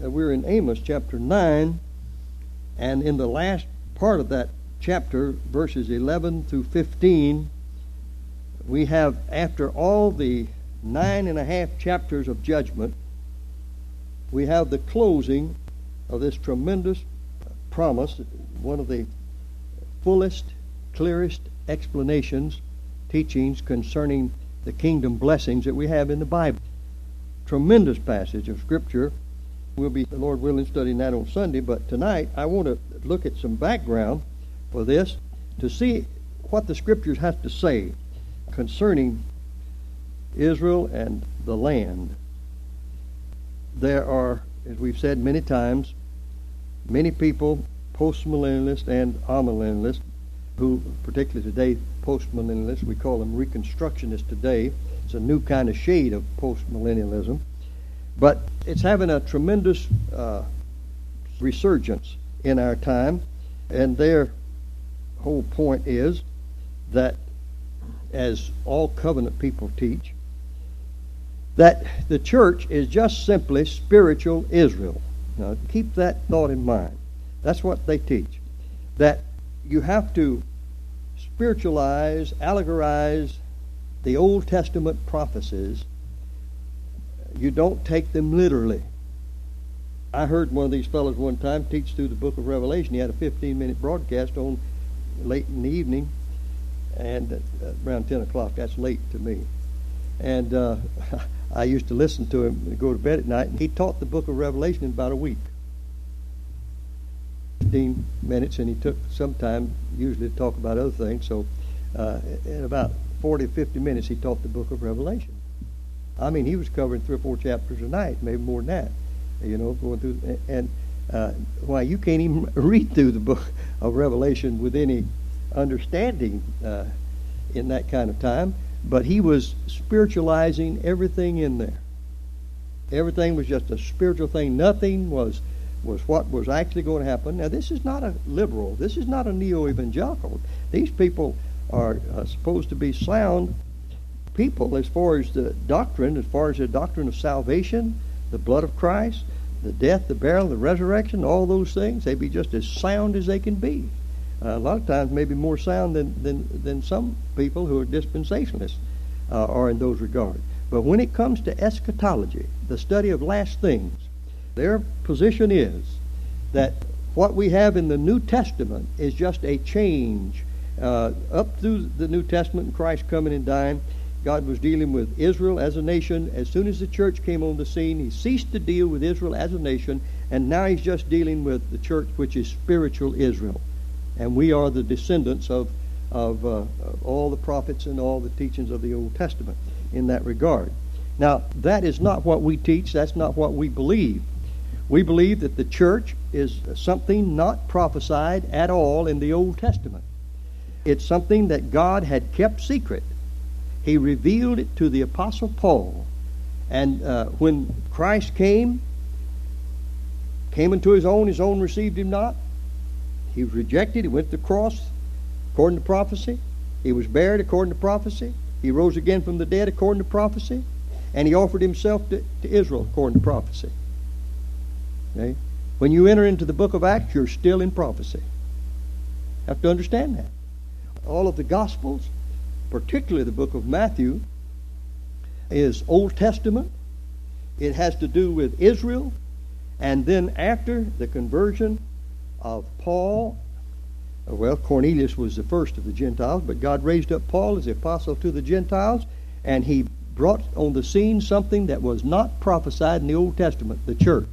We're in Amos chapter 9, and in the last part of that chapter, verses 11 through 15, we have, after all the 9.5 chapters of judgment, we have the closing of this tremendous promise, one of the fullest, clearest explanations, teachings concerning the kingdom blessings that we have in the Bible. Tremendous passage of Scripture. We'll be, the Lord willing, studying that on Sunday, but tonight I want to look at some background for this to see what the Scriptures have to say concerning Israel and the land. There are, as we've said many times, many people, postmillennialists and amillennialists, who, particularly today, postmillennialists, we call them reconstructionists today. It's a new kind of shade of postmillennialism. But it's having a tremendous resurgence in our time, and their whole point is that, as all covenant people teach, that the church is just simply spiritual Israel. Now, keep that thought in mind. That's what they teach. That you have to spiritualize, allegorize the Old Testament prophecies. You don't take them literally. I heard one of these fellows one time teach through the book of Revelation. He had a 15-minute broadcast on late in the evening, and around 10 o'clock. That's late to me. And I used to listen to him and go to bed at night, and he taught the book of Revelation in about a week. 15 minutes, and he took some time usually to talk about other things. So in about 40 or 50 minutes, he taught the book of Revelation. I mean, he was covering 3 or 4 chapters a night, maybe more than that, you know, going through. And why, you can't even read through the book of Revelation with any understanding in that kind of time. But he was spiritualizing everything in there. Everything was just a spiritual thing. Nothing was what was actually going to happen. Now, this is not a liberal. This is not a neo-evangelical. These people are supposed to be sound people as far as the doctrine of salvation, the blood of Christ, the death, the burial, the resurrection, all those things. They be just as sound as they can be. A lot of times maybe more sound than some people who are dispensationalists are in those regards. But when it comes to eschatology, the study of last things, their position is that what we have in the New Testament is just a change. Up through the New Testament and Christ coming and dying, God was dealing with Israel as a nation. As soon as the church came on the scene, he ceased to deal with Israel as a nation, and now he's just dealing with the church, which is spiritual Israel. And we are the descendants of all the prophets and all the teachings of the Old Testament in that regard. Now, that is not what we teach. That's not what we believe. We believe that the church is something not prophesied at all in the Old Testament. It's something that God had kept secret. He revealed it to the Apostle Paul. And when Christ came unto his own received him not. He was rejected. He went to the cross according to prophecy. He was buried according to prophecy. He rose again from the dead according to prophecy. And he offered himself to Israel according to prophecy. Okay? When you enter into the book of Acts, you're still in prophecy. You have to understand that. All of the Gospels, particularly the book of Matthew, is Old Testament. It has to do with Israel. And then after the conversion of Paul, well, Cornelius was the first of the Gentiles, but God raised up Paul as the apostle to the Gentiles, and he brought on the scene something that was not prophesied in the Old Testament, the church.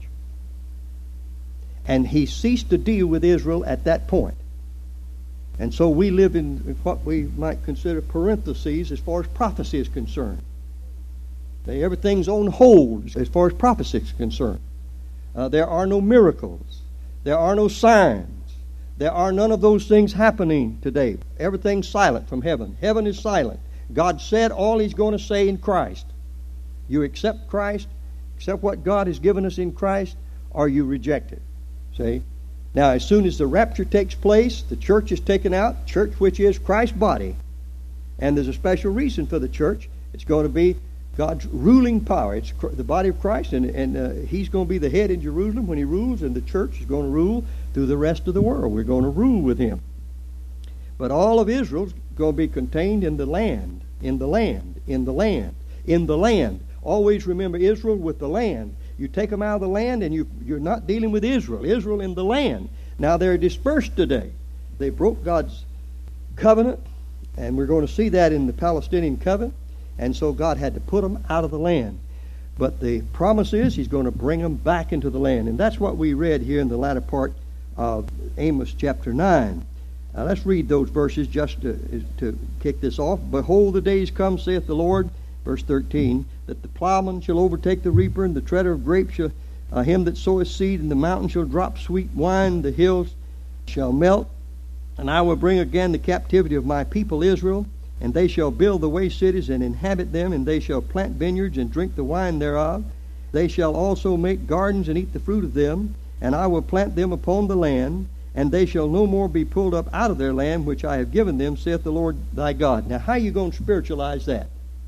And he ceased to deal with Israel at that point. And so we live in what we might consider parentheses as far as prophecy is concerned. Everything's on hold as far as prophecy is concerned. There are no miracles. There are no signs. There are none of those things happening today. Everything's silent from heaven. Heaven is silent. God said all he's going to say in Christ. You accept Christ, accept what God has given us in Christ, or you reject it. See? Now, as soon as the rapture takes place, the church is taken out, church which is Christ's body. And there's a special reason for the church. It's going to be God's ruling power. It's the body of Christ, and He's going to be the head in Jerusalem when He rules, and the church is going to rule through the rest of the world. We're going to rule with Him. But all of Israel's going to be contained in the land, in the land, in the land, in the land. Always remember Israel with the land. You take them out of the land, and you're not dealing with Israel. Israel in the land. Now they're dispersed today. They broke God's covenant, and we're going to see that in the Palestinian covenant. And so God had to put them out of the land. But the promise is He's going to bring them back into the land. And that's what we read here in the latter part of Amos chapter 9. Now let's read those verses just to kick this off. Behold, the days come, saith the Lord, verse 13, that the plowman shall overtake the reaper, and the treader of grapes shall him that soweth seed, and the mountain shall drop sweet wine, the hills shall melt. And I will bring again the captivity of my people Israel, and they shall build the waste cities and inhabit them, and they shall plant vineyards and drink the wine thereof. They shall also make gardens and eat the fruit of them, and I will plant them upon the land, and they shall no more be pulled up out of their land which I have given them, saith the Lord thy God. Now, how are you going to spiritualize that?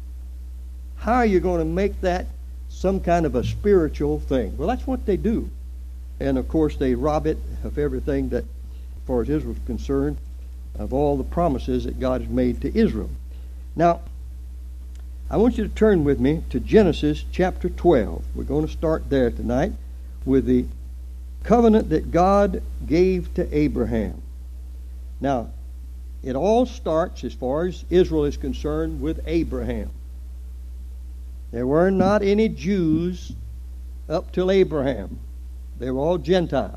How are you going to make that some kind of a spiritual thing? Well, that's what they do. And, of course, they rob it of everything that, as far as Israel's concerned, of all the promises that God has made to Israel. Now, I want you to turn with me to Genesis chapter 12. We're going to start there tonight with the covenant that God gave to Abraham. Now, it all starts, as far as Israel is concerned, with Abraham. There were not any Jews up till Abraham. They were all Gentiles.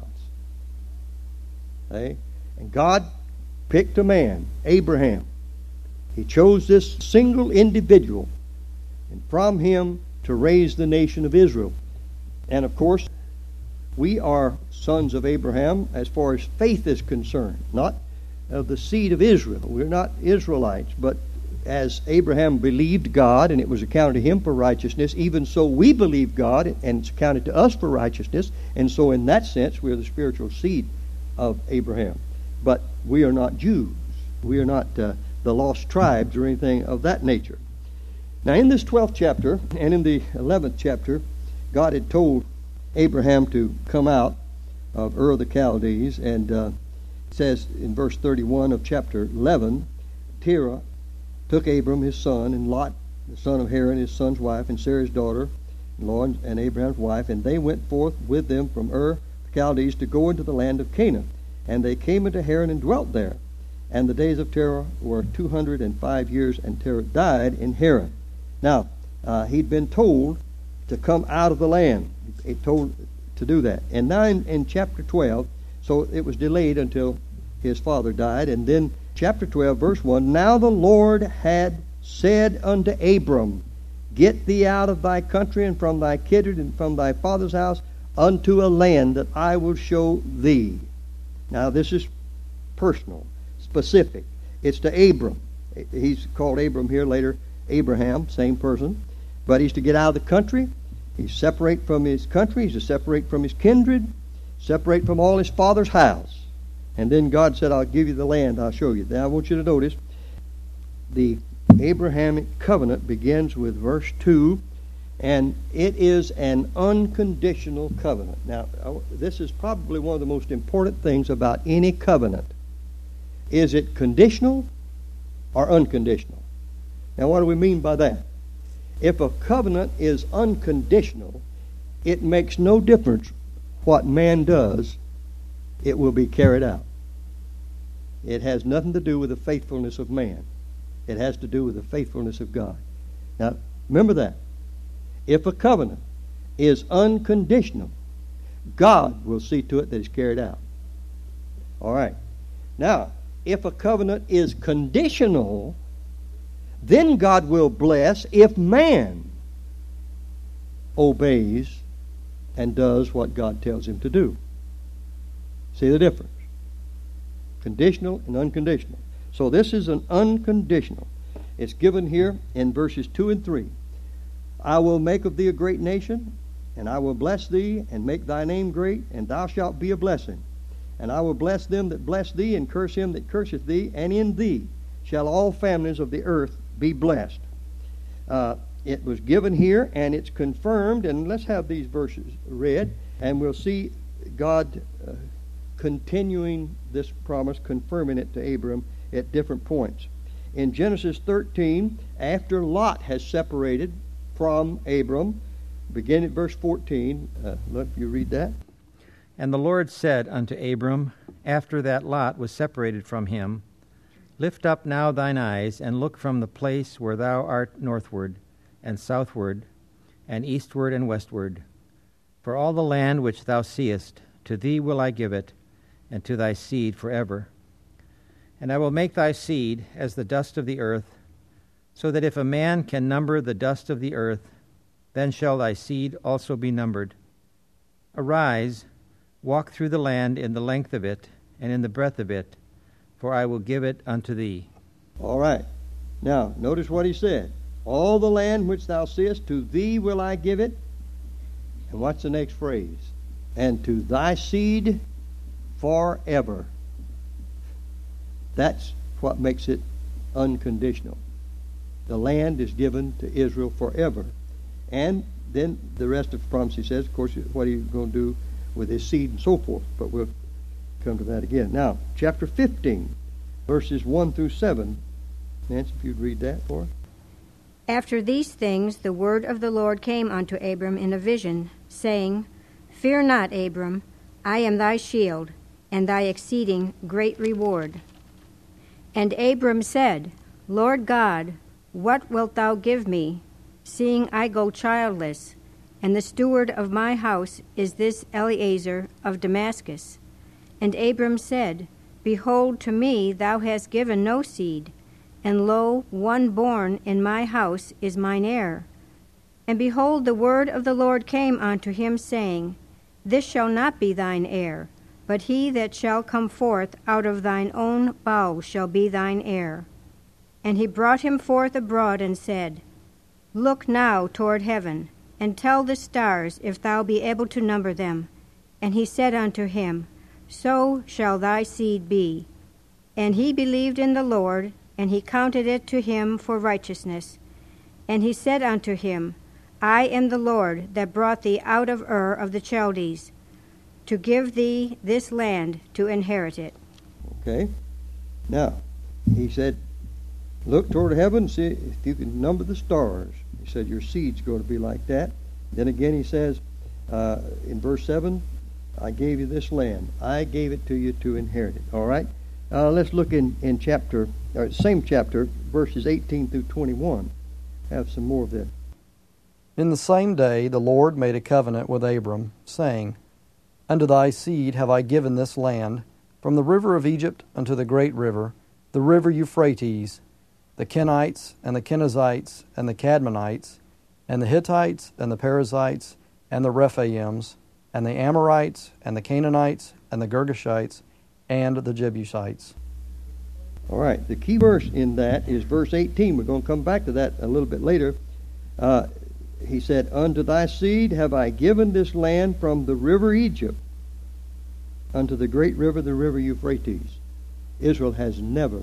Okay? And God picked a man, Abraham. He chose this single individual, and from him to raise the nation of Israel. And of course, we are sons of Abraham as far as faith is concerned, not of the seed of Israel. We're not Israelites, but as Abraham believed God, and it was accounted to him for righteousness, even so we believe God, and it's accounted to us for righteousness. And so in that sense, we're the spiritual seed of Abraham. But we are not Jews. We are not the lost tribes or anything of that nature. Now, in this 12th chapter and in the 11th chapter, God had told Abraham to come out of Ur of the Chaldees, and it says in verse 31 of chapter 11, Terah took Abram his son, and Lot, the son of Haran, his son's wife, and Sarah's daughter-in-law, and Abraham's wife, and they went forth with them from Ur the Chaldees to go into the land of Canaan. And they came into Haran and dwelt there. And the days of Terah were 205 years, and Terah died in Haran. Now, he'd been told to come out of the land. He told to do that. And now in chapter 12, so it was delayed until his father died. And then chapter 12, verse 1, Now the Lord had said unto Abram, Get thee out of thy country and from thy kindred and from thy father's house unto a land that I will show thee. Now this is personal, specific. It's to Abram. He's called Abram here, later Abraham, same person. But he's to get out of the country. He's separate from his country. He's to separate from his kindred, separate from all his father's house. And then God said, I'll give you the land, I'll show you. Now I want you to notice, the Abrahamic covenant begins with verse 2, and it is an unconditional covenant. Now, this is probably one of the most important things about any covenant. Is it conditional or unconditional? Now, what do we mean by that? If a covenant is unconditional, it makes no difference what man does, it will be carried out. It has nothing to do with the faithfulness of man. It has to do with the faithfulness of God. Now, remember that. If a covenant is unconditional, God will see to it that it's carried out. All right. Now, if a covenant is conditional, then God will bless if man obeys and does what God tells him to do. See the difference? Conditional and unconditional. So this is an unconditional. It's given here in verses 2 and 3. I will make of thee a great nation, and I will bless thee, and make thy name great, and thou shalt be a blessing. And I will bless them that bless thee, and curse him that curseth thee, and in thee shall all families of the earth be blessed. it was given here, and it's confirmed. And let's have these verses read, and we'll see God continuing this promise, confirming it to Abram at different points. In Genesis 13, after Lot has separated from Abram, begin at verse 14. Let you read that. And the Lord said unto Abram, after that Lot was separated from him, Lift up now thine eyes, and look from the place where thou art northward, and southward, and eastward, and westward. For all the land which thou seest, to thee will I give it, and to thy seed forever. And I will make thy seed as the dust of the earth, so that if a man can number the dust of the earth, then shall thy seed also be numbered. Arise, walk through the land in the length of it, and in the breadth of it, for I will give it unto thee. All right. Now, notice what he said. All the land which thou seest, to thee will I give it. And what's the next phrase? And to thy seed forever. That's what makes it unconditional. The land is given to Israel forever. And then the rest of the promise, he says, of course, what are you going to do with his seed and so forth. But we'll come to that again. Now, chapter 15, verses 1 through 7. Nancy, if you'd read that for us. After these things the word of the Lord came unto Abram in a vision, saying, Fear not, Abram, I am thy shield, and thy exceeding great reward. And Abram said, Lord God, what wilt thou give me, seeing I go childless, and the steward of my house is this Eliezer of Damascus? And Abram said, Behold, to me thou hast given no seed, and lo, one born in my house is mine heir. And behold, the word of the Lord came unto him, saying, This shall not be thine heir, but he that shall come forth out of thine own bowels shall be thine heir. And he brought him forth abroad, and said, Look now toward heaven, and tell the stars, if thou be able to number them. And he said unto him, So shall thy seed be. And he believed in the Lord, and he counted it to him for righteousness. And he said unto him, I am the Lord that brought thee out of Ur of the Chaldees, to give thee this land to inherit it. Okay. Now, he said, look toward heaven, see if you can number the stars. He said, your seed's going to be like that. Then again he says, in verse 7, I gave you this land. I gave it to you to inherit it. All right? Let's look in chapter, same chapter, verses 18 through 21. Have some more of that. In the same day the Lord made a covenant with Abram, saying, Unto thy seed have I given this land, from the river of Egypt unto the great river, the river Euphrates, the Kenites, and the Kenizzites, and the Cadmonites, and the Hittites, and the Perizzites, and the Rephaims, and the Amorites, and the Canaanites, and the Girgashites, and the Jebusites. All right, the key verse in that is verse 18. We're going to come back to that a little bit later. He said, Unto thy seed have I given this land from the river Egypt unto the great river, the river Euphrates. Israel has never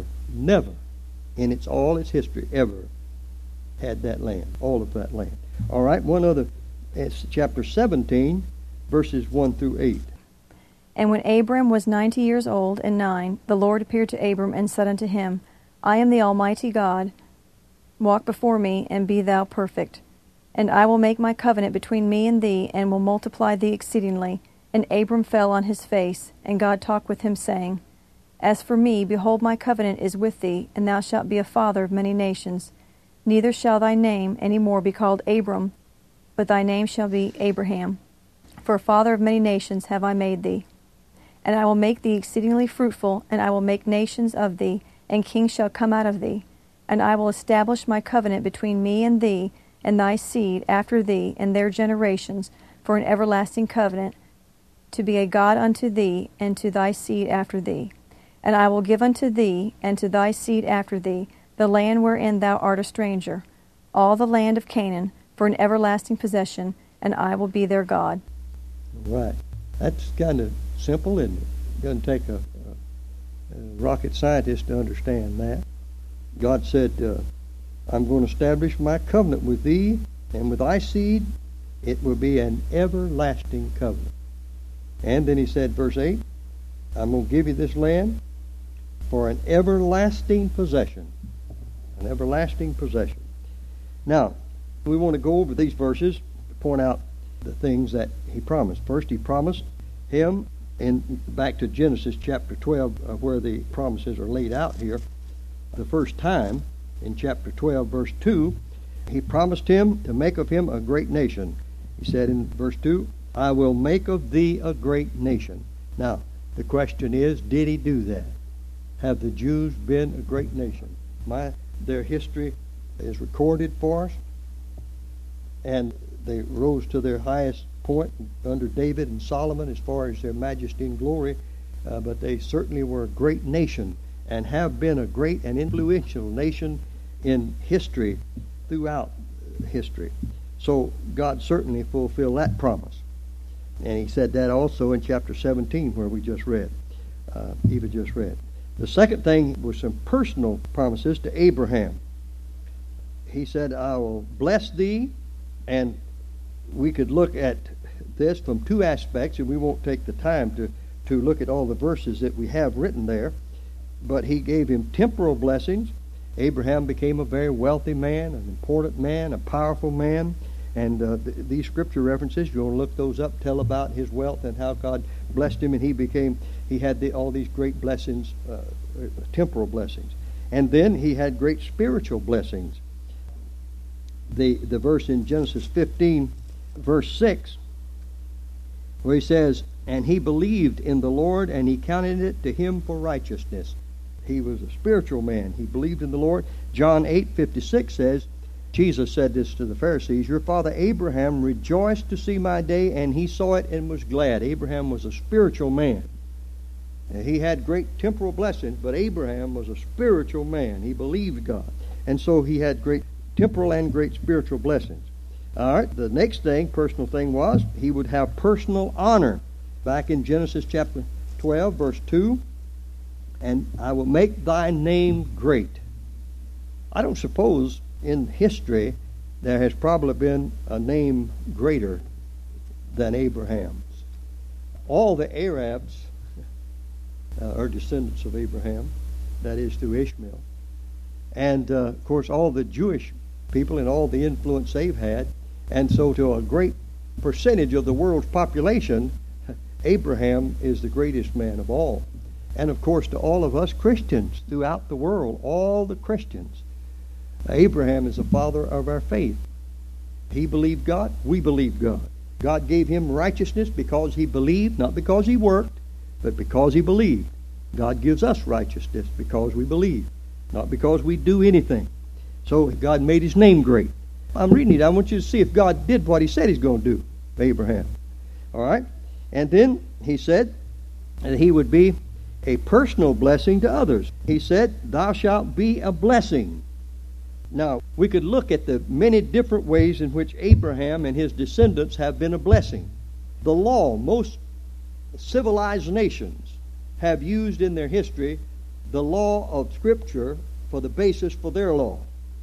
in all its history ever had that land, all of that land. All right, one other, it's chapter 17, verses 1 through 8. And when Abram was 90 years old and 9, the Lord appeared to Abram and said unto him, I am the Almighty God. Walk before me, and be thou perfect. And I will make my covenant between me and thee, and will multiply thee exceedingly. And Abram fell on his face, and God talked with him, saying, As for me, behold, my covenant is with thee, and thou shalt be a father of many nations. Neither shall thy name any more be called Abram, but thy name shall be Abraham. For a father of many nations have I made thee. And I will make thee exceedingly fruitful, and I will make nations of thee, and kings shall come out of thee. And I will establish my covenant between me and thee, and thy seed after thee, and their generations, for an everlasting covenant, to be a God unto thee, and to thy seed after thee. And I will give unto thee, and to thy seed after thee, the land wherein thou art a stranger, all the land of Canaan, for an everlasting possession, and I will be their God. Right. That's kind of simple, isn't it? It doesn't take a rocket scientist to understand that. God said, I'm going to establish my covenant with thee and with thy seed. It will be an everlasting covenant. And then he said, verse 8, I'm going to give you this land for an everlasting possession. An everlasting possession. Now, we want to go over these verses to point out the things that he promised. First, he promised him, back to Genesis chapter 12, where the promises are laid out here. The first time, in chapter 12, verse 2, he promised him to make of him a great nation. He said in verse 2, I will make of thee a great nation. Now, the question is, did he do that? Have the Jews been a great nation? Their history is recorded for us, and they rose to their highest point under David and Solomon as far as their majesty and glory, but they certainly were a great nation and have been a great and influential nation in history, throughout history. So God certainly fulfilled that promise. And he said that also in chapter 17, where we just read, Eva just read. The second thing was some personal promises to Abraham. He said, I will bless thee, and we could look at this from two aspects, and we won't take the time to look at all the verses that we have written there. But he gave him temporal blessings. Abraham became a very wealthy man, an important man, a powerful man. And these scripture references, if you want to look those up, tell about his wealth and how God blessed him, and he had all these great blessings, temporal blessings. And then he had great spiritual blessings. The verse in Genesis 15, verse 6, where he says, and he believed in the Lord, and he counted it to him for righteousness. He was a spiritual man. He believed in the Lord. John 8:56 says, Jesus said this to the Pharisees, your father Abraham rejoiced to see my day, and he saw it and was glad. Abraham was a spiritual man. He had great temporal blessings, but Abraham was a spiritual man. He believed God. And so he had great temporal and great spiritual blessings. All right, the next thing, personal thing, was he would have personal honor. Back in Genesis chapter 12, verse 2, and I will make thy name great. I don't suppose in history there has probably been a name greater than Abraham's. All the Arabs are descendants of Abraham, that is through Ishmael. And of course all the Jewish people and all the influence they've had. And so to a great percentage of the world's population, Abraham is the greatest man of all. And of course to all of us Christians throughout the world, all the Christians, Abraham is the father of our faith. He believed God, we believe God. God gave him righteousness because he believed, not because he worked, but because he believed. God gives us righteousness because we believe, not because we do anything. So God made his name great. I'm reading it. I want you to see if God did what he said he's going to do, Abraham. All right? And then he said that he would be a personal blessing to others. He said, thou shalt be a blessing. Now, we could look at the many different ways in which Abraham and his descendants have been a blessing. The law, most civilized nations have used in their history the law of Scripture for the basis for their law.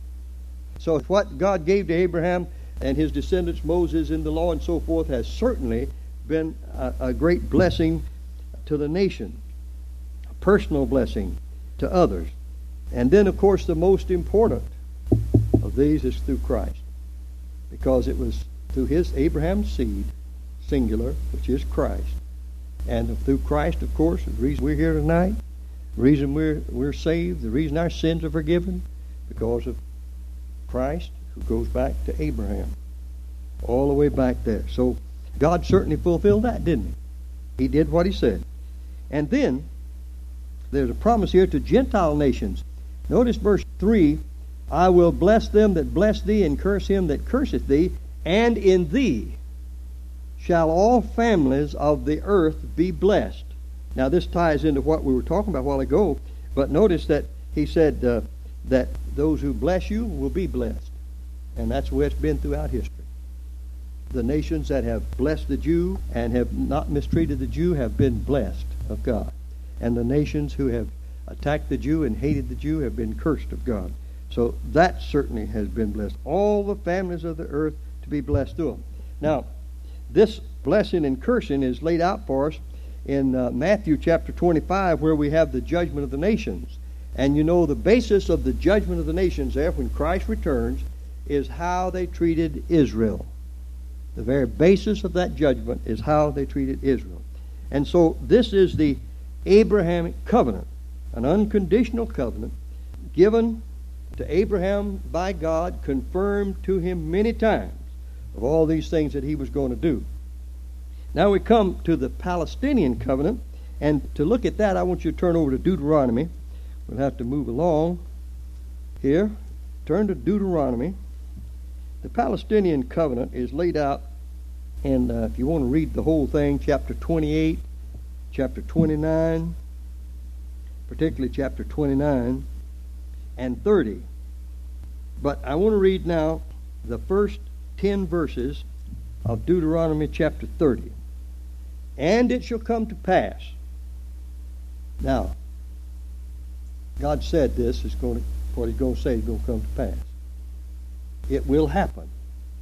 So what God gave to Abraham and his descendants, Moses, in the law and so forth, has certainly been a great blessing to the nation, a personal blessing to others. And then, of course, the most important of these is through Christ, because it was through his Abraham's seed, singular, which is Christ. And through Christ, of course, the reason we're here tonight, the reason we're saved, the reason our sins are forgiven, because of Christ, who goes back to Abraham, all the way back there. So God certainly fulfilled that, didn't he? He did what he said. And then there's a promise here to Gentile nations. Notice verse 3, I will bless them that bless thee, and curse him that curseth thee, and in thee shall all families of the earth be blessed. Now this ties into what we were talking about a while ago, but notice that he said that those who bless you will be blessed. And that's the way it's been throughout history. The nations that have blessed the Jew and have not mistreated the Jew have been blessed of God. And the nations who have attacked the Jew and hated the Jew have been cursed of God. So that certainly has been blessed. All the families of the earth to be blessed through them. Now, this blessing and cursing is laid out for us in Matthew chapter 25, where we have the judgment of the nations. And you know the basis of the judgment of the nations there, when Christ returns, is how they treated Israel. The very basis of that judgment is how they treated Israel. And so this is the Abrahamic covenant, an unconditional covenant given to Abraham by God, confirmed to him many times of all these things that he was going to do. Now we come to the Palestinian covenant, and to look at that I want you to turn over to Deuteronomy. We'll have to move along here. Turn to Deuteronomy. The Palestinian covenant is laid out, and if you want to read the whole thing, chapter 28, chapter 29, particularly chapter 29 and 30. But I want to read now the first 10 verses of Deuteronomy chapter 30. And it shall come to pass. Now, God said this is going to, what he's going to say is going to come to pass. It will happen.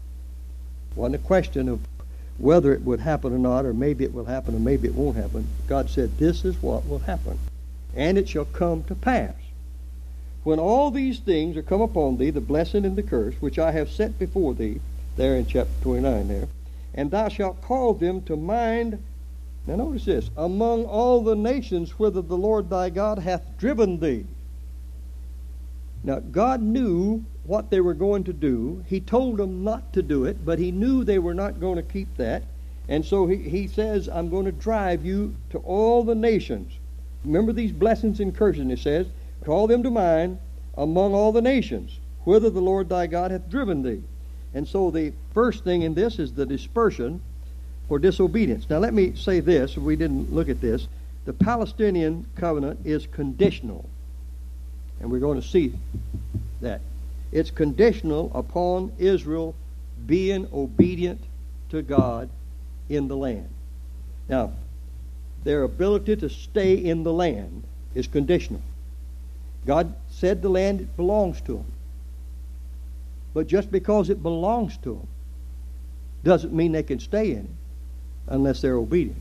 It wasn't a question of whether it would happen or not, or maybe it will happen or maybe it won't happen. God said, this is what will happen. And it shall come to pass. When all these things are come upon thee, the blessing and the curse, which I have set before thee, there in chapter 29 there, and thou shalt call them to mind. Now notice this, among all the nations whither the Lord thy God hath driven thee. Now God knew what they were going to do. He told them not to do it, but he knew they were not going to keep that. And so he says, I'm going to drive you to all the nations. Remember these blessings and curses, it says, call them to mind among all the nations, whither the Lord thy God hath driven thee. And so the first thing in this is the dispersion for disobedience. Now let me say this, we didn't look at this. The Palestinian covenant is conditional. And we're going to see that. It's conditional upon Israel being obedient to God in the land. Now, their ability to stay in the land is conditional. God said the land belongs to them. But just because it belongs to them doesn't mean they can stay in it unless they're obedient.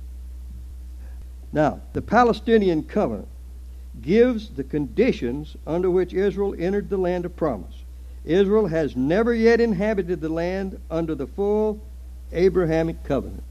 Now, the Palestinian covenant gives the conditions under which Israel entered the land of promise. Israel has never yet inhabited the land under the full Abrahamic covenant,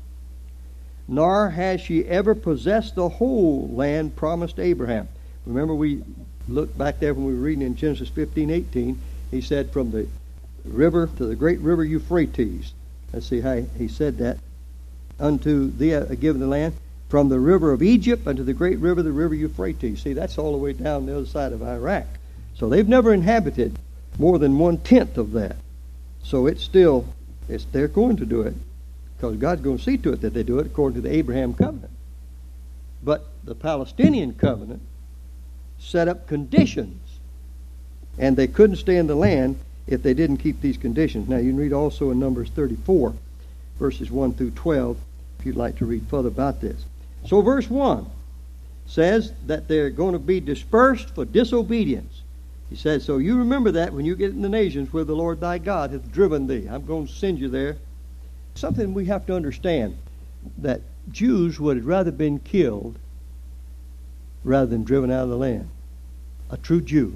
nor has she ever possessed the whole land promised to Abraham. Remember, we looked back there when we were reading in Genesis 15:18. He said, from the river to the great river Euphrates. Let's see how he said that. Unto thee I given the land, from the river of Egypt unto the great river, the river Euphrates. See, that's all the way down the other side of Iraq. So they've never inhabited more than 1/10 of that. So they're going to do it, because God's going to see to it that they do it according to the Abraham covenant. But the Palestinian covenant set up conditions, and they couldn't stay in the land if they didn't keep these conditions. Now you can read also in Numbers 34, verses 1 through 12, if you'd like to read further about this. So verse 1 says that they're going to be dispersed for disobedience. He says, so you remember that when you get in the nations where the Lord thy God hath driven thee. I'm going to send you there. Something we have to understand, that Jews would have rather been killed rather than driven out of the land. A true Jew.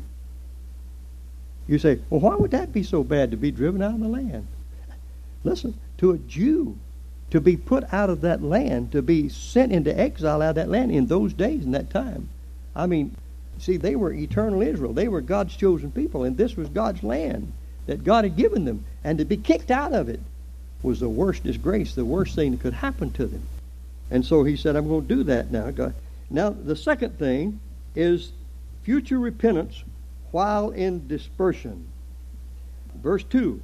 You say, well, why would that be so bad to be driven out of the land? Listen, to a Jew, to be put out of that land, to be sent into exile out of that land in those days, in that time. I mean, see, they were eternal Israel. They were God's chosen people, and this was God's land that God had given them. And to be kicked out of it was the worst disgrace, the worst thing that could happen to them. And so he said, I'm going to do that now. Now, the second thing is future repentance while in dispersion. Verse 2.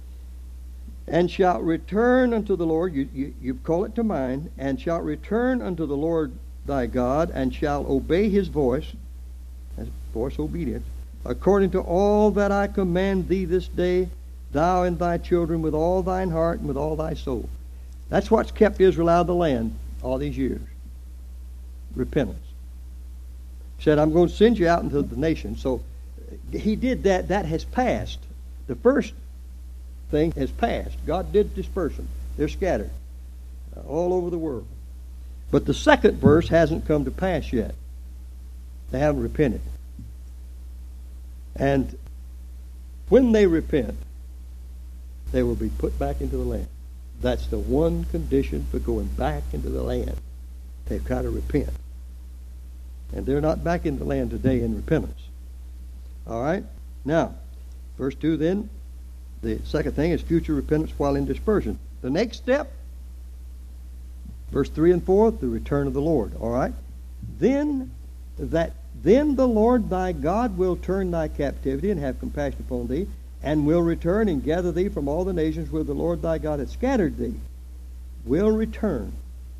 And shalt return unto the Lord, you call it to mind, and shalt return unto the Lord thy God, and shalt obey his voice, that's voice obedience, according to all that I command thee this day, thou and thy children, with all thine heart and with all thy soul. That's what's kept Israel out of the land all these years. Repentance. He said, I'm going to send you out into the nation. So he did that. That has passed. The first thing has passed. God did disperse them. They're scattered all over the world. But the second verse hasn't come to pass yet. They haven't repented. And when they repent, they will be put back into the land. That's the one condition for going back into the land. They've got to repent. And they're not back in the land today in repentance. All right? Now, verse 2 then, the second thing is future repentance while in dispersion. The next step, verse 3 and 4, the return of the Lord. All right? Then the Lord thy God will turn thy captivity and have compassion upon thee, and will return and gather thee from all the nations where the Lord thy God hath scattered thee. Will return.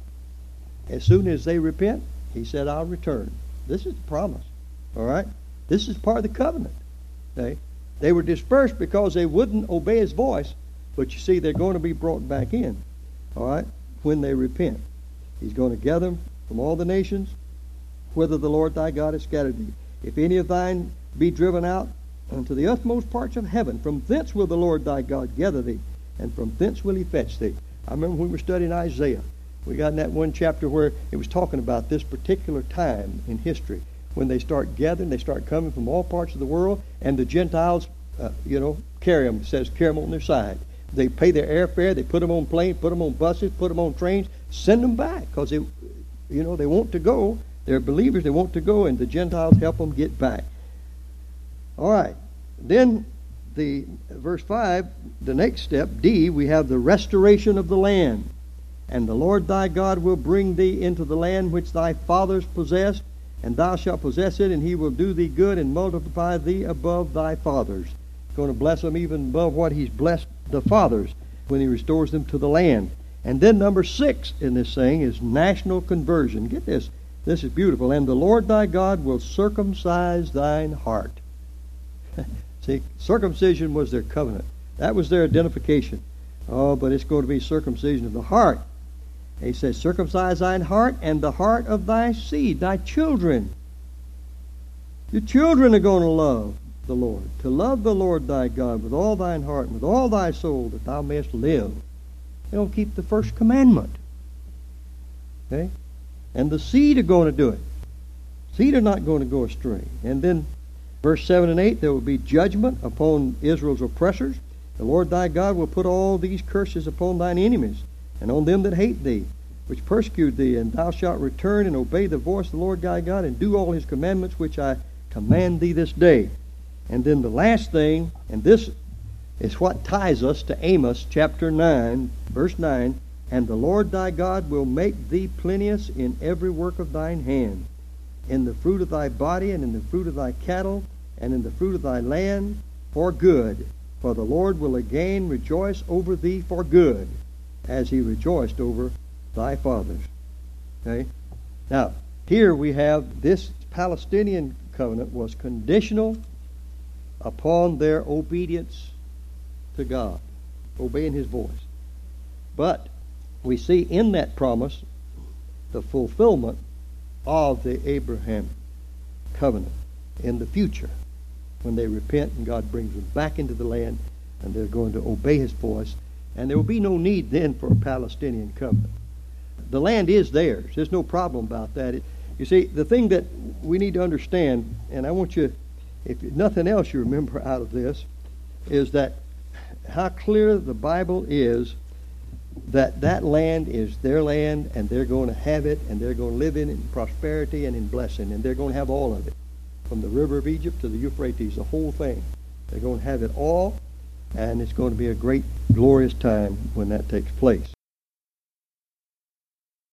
As soon as they repent, he said, I'll return. This is the promise. All right? This is part of the covenant. Okay? They were dispersed because they wouldn't obey his voice, but you see, they're going to be brought back in. All right? When they repent. He's going to gather them from all the nations, whither the Lord thy God hath scattered thee. If any of thine be driven out unto the utmost parts of heaven, from thence will the Lord thy God gather thee, and from thence will he fetch thee. I remember when we were studying Isaiah, we got in that one chapter where it was talking about this particular time in history, when they start gathering, they start coming from all parts of the world, and the Gentiles, carry them. It says carry them on their side. They pay their airfare, they put them on planes, put them on buses, put them on trains, send them back, because they want to go. They're believers, they want to go, and the Gentiles help them get back. All right. Then the verse 5, the next step, D, we have the restoration of the land. And the Lord thy God will bring thee into the land which thy fathers possessed, and thou shalt possess it, and he will do thee good and multiply thee above thy fathers. He's going to bless them even above what he's blessed the fathers when he restores them to the land. And then number 6 in this thing is national conversion. Get this. This is beautiful. And the Lord thy God will circumcise thine heart. See, circumcision was their covenant. That was their identification. Oh, but it's going to be circumcision of the heart. He says, circumcise thine heart and the heart of thy seed, thy children. Your children are going to love the Lord. To love the Lord thy God with all thine heart and with all thy soul, that thou mayest live. They'll keep the first commandment. Okay? And the seed are going to do it. Seed are not going to go astray. And then verse 7 and 8, there will be judgment upon Israel's oppressors. The Lord thy God will put all these curses upon thine enemies, and on them that hate thee, which persecute thee, and thou shalt return and obey the voice of the Lord thy God, and do all his commandments which I command thee this day. And then the last thing, and this is what ties us to Amos chapter 9, verse 9, and the Lord thy God will make thee plenteous in every work of thine hand, in the fruit of thy body, and in the fruit of thy cattle, and in the fruit of thy land, for good. For the Lord will again rejoice over thee for good, as he rejoiced over thy fathers. Okay? Now, here we have this Palestinian covenant was conditional upon their obedience to God, obeying his voice. But we see in that promise the fulfillment of the Abraham covenant in the future, when they repent and God brings them back into the land and they're going to obey his voice, and there will be no need then for a Palestinian covenant. The land is theirs. There's no problem about that. You see, the thing that we need to understand, and I want you, if nothing else you remember out of this, is that how clear the Bible is that that land is their land, and they're going to have it, and they're going to live in prosperity and in blessing, and they're going to have all of it. From the river of Egypt to the Euphrates, the whole thing. They're going to have it all, and it's going to be a great, glorious time when that takes place.